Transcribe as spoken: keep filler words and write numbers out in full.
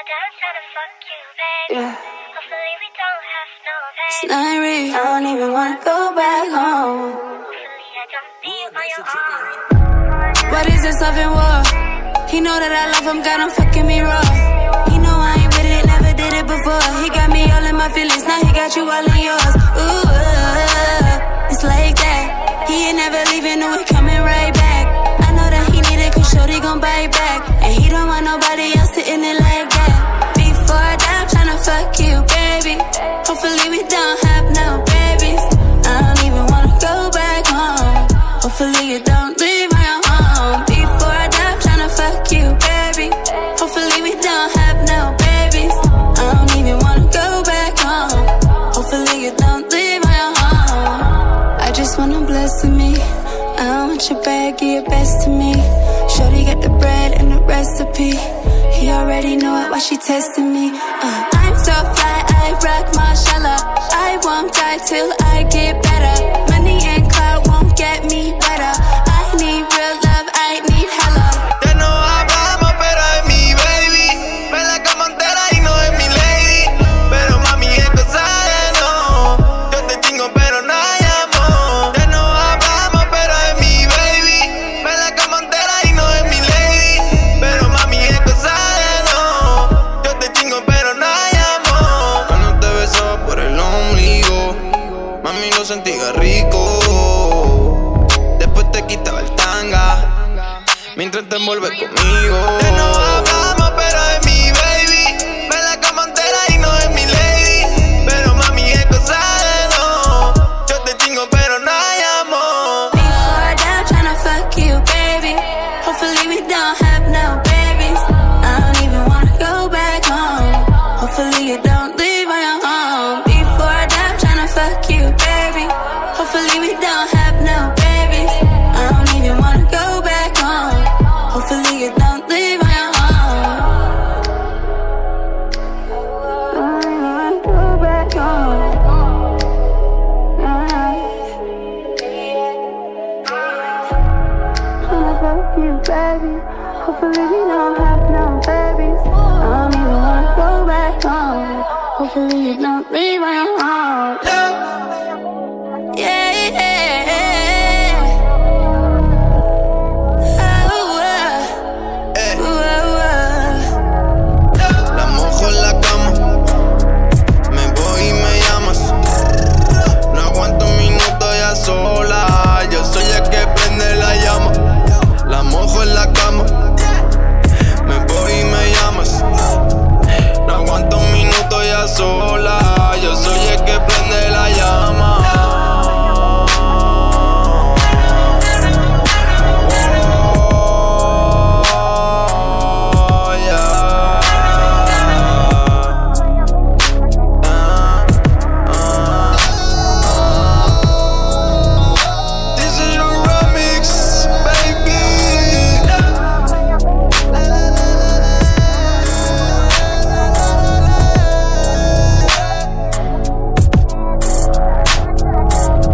down trying to fuck you, baby. Yeah. Hopefully we don't have no baby. It's not real, I don't even wanna go back home. Hopefully I don't be on your own. What is this love and war? He know that I love him, got him fucking me raw. He know I ain't with it, never did it before. He got me all in my feelings, now he got you all in yours. Ooh, uh, it's like that. He ain't never leaving, no, he coming right back. I know that he need it, cause shorty gon' bite back. And he don't want nobody else sitting it like that. Before I die, I'm tryna fuck you, baby. Hopefully we don't have no babies. I don't even wanna go back home. Hopefully you don't leave my home. Before I die, I'm tryna fuck you, baby. Hopefully we don't have no babies. I don't even wanna go back home. Hopefully you don't leave my home. I just wanna bless me. I don't want your bag, give your best to me. Shorty got the bread and the recipe. He already know it, why she testing me. uh, I'm so fly, I rock mashallah. I won't die till I get better. Money and clout won't get me better. I need real love, I need hella. Ya no hablamos, pero es mi baby. Me la como entera y no es mi lady. Pero mami es cosa de no. Yo te chingo pero no hay amor. Ya no hablamos, pero es mi baby. Me la como entera y no es mi lady. Pero mami es cosa de no. Yo te chingo pero no hay amor. Cuando te besaba por el ombligo, mami lo sentía rico. Después te quitaba el tanga mientras te envuelves conmigo. Ya no hablamos, pero es mi baby. Me la como entera y no es mi lady. Pero mami es cosa de no. Yo te chingo pero no hay amor. Before I die, I'm tryna fuck you, baby. Hopefully we don't have no babies. I don't even wanna go back home. Hopefully you don't leave my home. Before I die, I'm tryna fuck you, baby. Hopefully we don't have no babies. I don't even wanna go back home. Hopefully you don't leave my home. I don't even wanna go back home. Tryna fuck you, baby. Hopefully we don't have no babies. I don't even wanna go back home. Hopefully you don't leave my home.